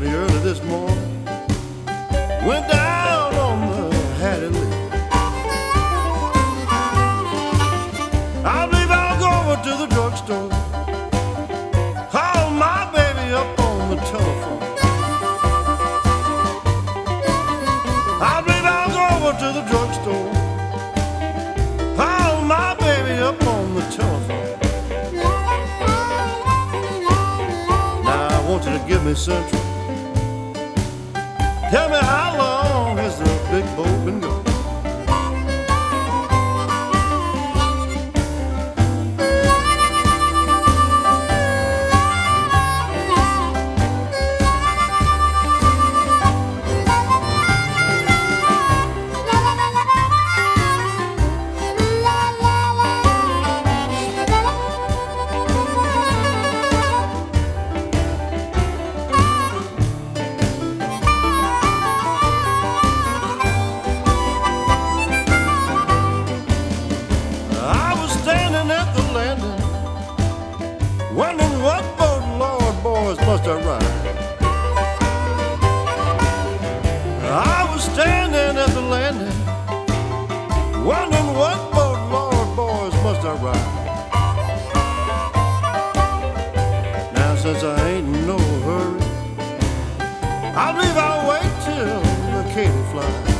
me early this morning. Went down on the Hattie Lake. I believe I'll go over to the drugstore, call my baby up on the telephone. I believe I'll go over to the drugstore, call my baby up on the telephone. Now I want you to give me Central. Tell me, how long has the big boat been going? Wondering what boat, Lord, boys, must I ride? I was standing at the landing, wondering what boat, Lord, boys, must I ride? Now, since I ain't in no hurry, I believe I'll wait till the Katy flies.